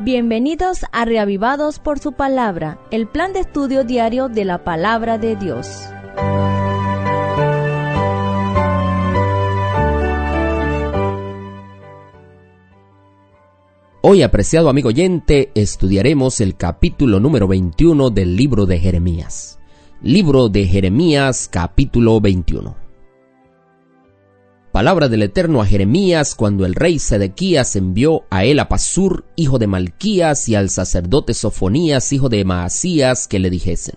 Bienvenidos a Reavivados por su Palabra, el plan de estudio diario de la Palabra de Dios. Hoy, apreciado amigo oyente, estudiaremos el capítulo número 21 del libro de Jeremías. Libro de Jeremías, capítulo 21. Palabra del Eterno a Jeremías cuando el rey Sedequías envió a él a Pasur, hijo de Malquías, y al sacerdote Sofonías, hijo de Maasías, que le dijesen: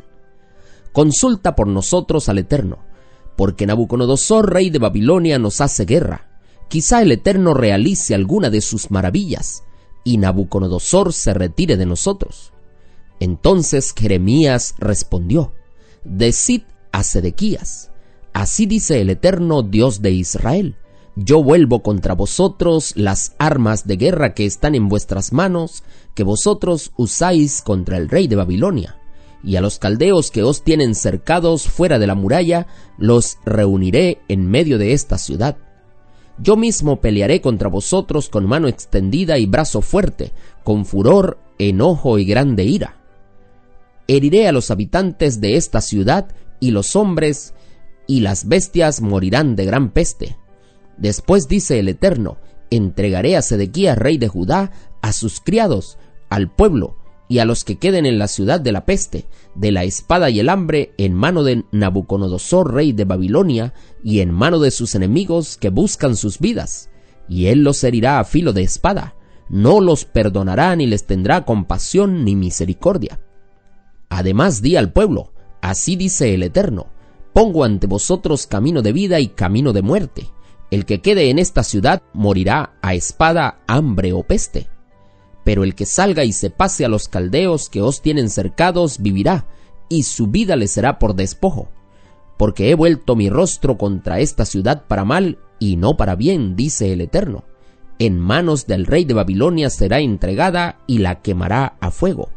Consulta por nosotros al Eterno, porque Nabucodonosor, rey de Babilonia, nos hace guerra. Quizá el Eterno realice alguna de sus maravillas, y Nabucodonosor se retire de nosotros. Entonces Jeremías respondió: Decid a Sedequías: Así dice el Eterno Dios de Israel: Yo vuelvo contra vosotros las armas de guerra que están en vuestras manos, que vosotros usáis contra el rey de Babilonia, y a los caldeos que os tienen cercados fuera de la muralla, los reuniré en medio de esta ciudad. Yo mismo pelearé contra vosotros con mano extendida y brazo fuerte, con furor, enojo y grande ira. Heriré a los habitantes de esta ciudad, y los hombres y las bestias morirán de gran peste. Después, dice el Eterno, entregaré a Sedequías, rey de Judá, a sus criados, al pueblo y a los que queden en la ciudad de la peste, de la espada y el hambre, en mano de Nabucodonosor, rey de Babilonia, y en mano de sus enemigos que buscan sus vidas. Y él los herirá a filo de espada, no los perdonará ni les tendrá compasión ni misericordia. Además, di al pueblo: Así dice el Eterno: Pongo ante vosotros camino de vida y camino de muerte. El que quede en esta ciudad morirá a espada, hambre o peste. Pero el que salga y se pase a los caldeos que os tienen cercados vivirá, y su vida le será por despojo. Porque he vuelto mi rostro contra esta ciudad para mal y no para bien, dice el Eterno. En manos del rey de Babilonia será entregada y la quemará a fuego.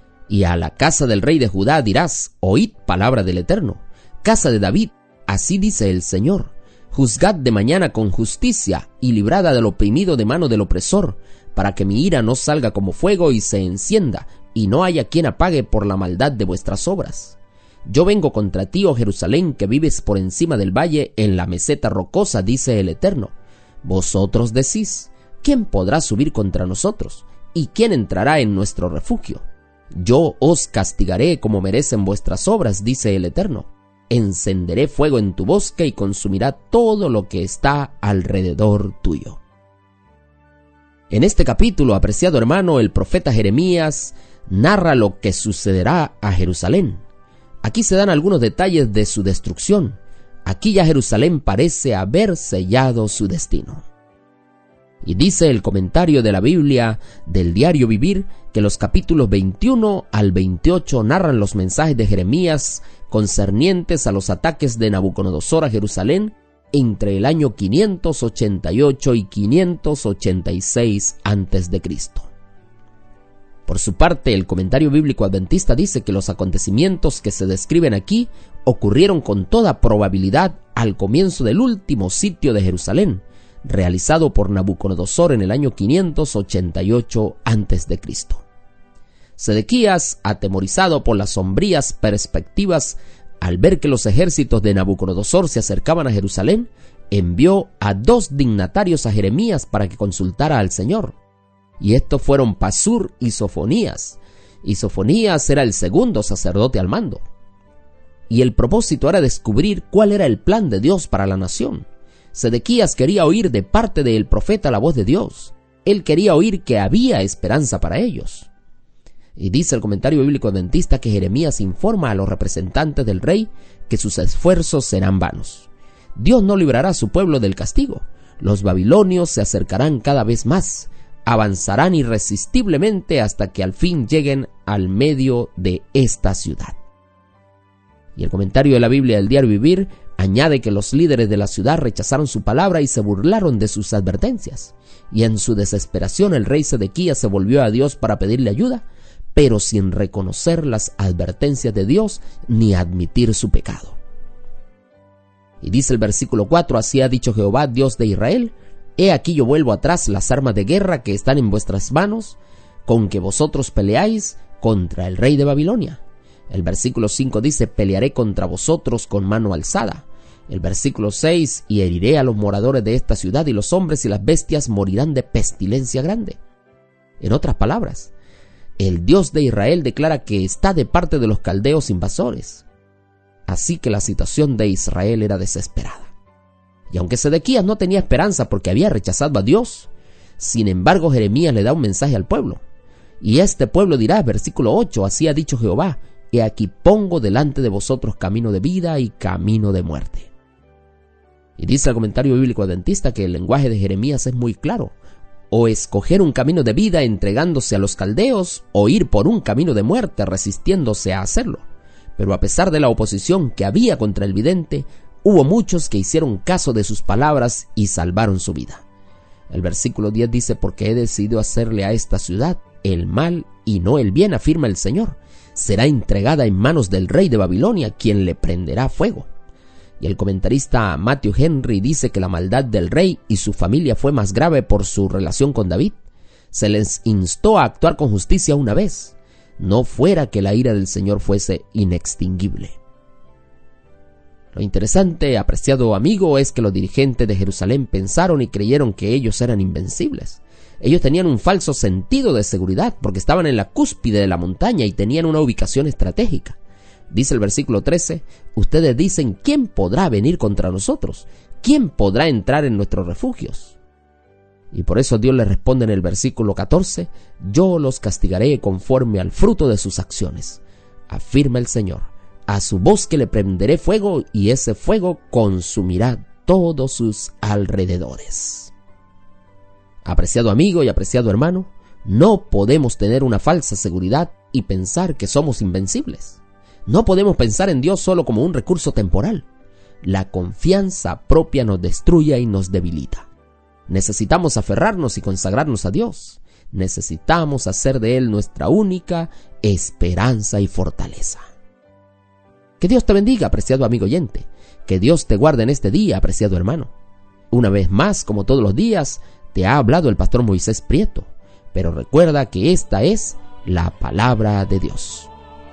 Y a la casa del rey de Judá dirás: Oíd palabra del Eterno. Casa de David, así dice el Señor: Juzgad de mañana con justicia, y librad al oprimido de mano del opresor, para que mi ira no salga como fuego y se encienda, y no haya quien apague por la maldad de vuestras obras. Yo vengo contra ti, oh Jerusalén, que vives por encima del valle, en la meseta rocosa, dice el Eterno. Vosotros decís: ¿Quién podrá subir contra nosotros? ¿Y quién entrará en nuestro refugio? Yo os castigaré como merecen vuestras obras, dice el Eterno. Encenderé fuego en tu bosque y consumirá todo lo que está alrededor tuyo. En este capítulo, apreciado hermano, el profeta Jeremías narra lo que sucederá a Jerusalén. Aquí se dan algunos detalles de su destrucción. Aquí ya Jerusalén parece haber sellado su destino. Y dice el comentario de la Biblia del Diario Vivir que los capítulos 21 al 28 narran los mensajes de Jeremías concernientes a los ataques de Nabucodonosor a Jerusalén entre el año 588 y 586 a.C. Por su parte, el comentario bíblico adventista dice que los acontecimientos que se describen aquí ocurrieron con toda probabilidad al comienzo del último sitio de Jerusalén, realizado por Nabucodonosor en el año 588 a.C. Sedequías, atemorizado por las sombrías perspectivas al ver que los ejércitos de Nabucodonosor se acercaban a Jerusalén, envió a 2 dignatarios a Jeremías para que consultara al Señor. Y estos fueron Pasur y Sofonías. Y Sofonías era el segundo sacerdote al mando. Y el propósito era descubrir cuál era el plan de Dios para la nación. Sedequías quería oír de parte del profeta la voz de Dios. Él quería oír que había esperanza para ellos. Y dice el comentario bíblico adventista que Jeremías informa a los representantes del rey que sus esfuerzos serán vanos. Dios no librará a su pueblo del castigo. Los babilonios se acercarán cada vez más, avanzarán irresistiblemente hasta que al fin lleguen al medio de esta ciudad. Y el comentario de la Biblia del Diario Vivir añade que los líderes de la ciudad rechazaron su palabra y se burlaron de sus advertencias. Y en su desesperación el rey Sedequías se volvió a Dios para pedirle ayuda, pero sin reconocer las advertencias de Dios ni admitir su pecado. Y dice el versículo 4: Así ha dicho Jehová, Dios de Israel: He aquí yo vuelvo atrás las armas de guerra que están en vuestras manos, con que vosotros peleáis contra el rey de Babilonia. El versículo 5 dice: pelearé contra vosotros con mano alzada. El versículo 6: y heriré a los moradores de esta ciudad, y los hombres y las bestias morirán de pestilencia grande. En otras palabras, el Dios de Israel declara que está de parte de los caldeos invasores. Así que la situación de Israel era desesperada. Y aunque Sedequías no tenía esperanza porque había rechazado a Dios, sin embargo Jeremías le da un mensaje al pueblo. Y este pueblo dirá, versículo 8: así ha dicho Jehová: he aquí pongo delante de vosotros camino de vida y camino de muerte. Y dice el comentario bíblico adventista que el lenguaje de Jeremías es muy claro: o escoger un camino de vida entregándose a los caldeos, o ir por un camino de muerte resistiéndose a hacerlo. Pero a pesar de la oposición que había contra el vidente, hubo muchos que hicieron caso de sus palabras y salvaron su vida. El versículo 10 dice: porque he decidido hacerle a esta ciudad el mal y no el bien, afirma el Señor. Será entregada en manos del rey de Babilonia, quien le prenderá fuego. Y el comentarista Matthew Henry dice que la maldad del rey y su familia fue más grave por su relación con David. Se les instó a actuar con justicia una vez, no fuera que la ira del Señor fuese inextinguible. Lo interesante, apreciado amigo, es que los dirigentes de Jerusalén pensaron y creyeron que ellos eran invencibles. Ellos tenían un falso sentido de seguridad porque estaban en la cúspide de la montaña y tenían una ubicación estratégica. Dice el versículo 13: ustedes dicen: ¿quién podrá venir contra nosotros? ¿Quién podrá entrar en nuestros refugios? Y por eso Dios les responde en el versículo 14: yo los castigaré conforme al fruto de sus acciones, afirma el Señor. A su bosque le prenderé fuego, y ese fuego consumirá todos sus alrededores. Apreciado amigo y apreciado hermano, no podemos tener una falsa seguridad y pensar que somos invencibles. No podemos pensar en Dios solo como un recurso temporal. La confianza propia nos destruye y nos debilita. Necesitamos aferrarnos y consagrarnos a Dios. Necesitamos hacer de Él nuestra única esperanza y fortaleza. Que Dios te bendiga, apreciado amigo oyente. Que Dios te guarde en este día, apreciado hermano. Una vez más, como todos los días, te ha hablado el pastor Moisés Prieto. Pero recuerda que esta es la palabra de Dios.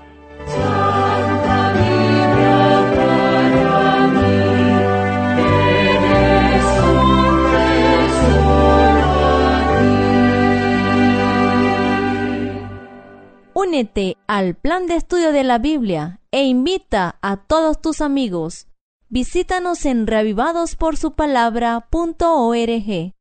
Únete al plan de estudio de la Biblia e invita a todos tus amigos. Visítanos en reavivadosporsupalabra.org.